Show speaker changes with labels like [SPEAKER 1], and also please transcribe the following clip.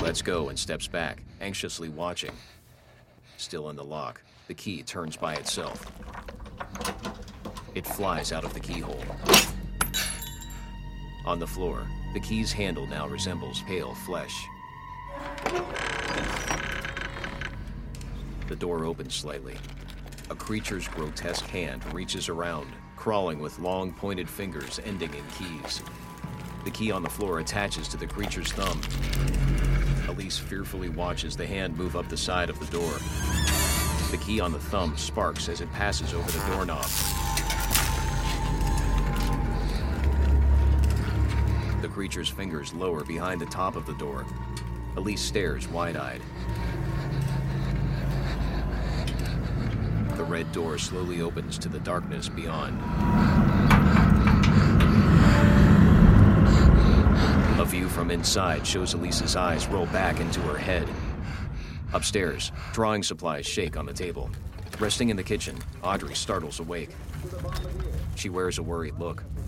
[SPEAKER 1] lets go and steps back, anxiously watching. Still in the lock, the key turns by itself. It flies out of the keyhole. On the floor, the key's handle now resembles pale flesh. The door opens slightly. A creature's grotesque hand reaches around, crawling with long pointed fingers ending in keys. The key on the floor attaches to the creature's thumb. Elise fearfully watches the hand move up the side of the door. The key on the thumb sparks as it passes over the doorknob. The creature's fingers lower behind the top of the door. Elise stares wide-eyed. The red door slowly opens to the darkness beyond. A view from inside shows Elise's eyes roll back into her head. Upstairs, drawing supplies shake on the table. Resting in the kitchen, Audrey startles awake. She wears a worried look.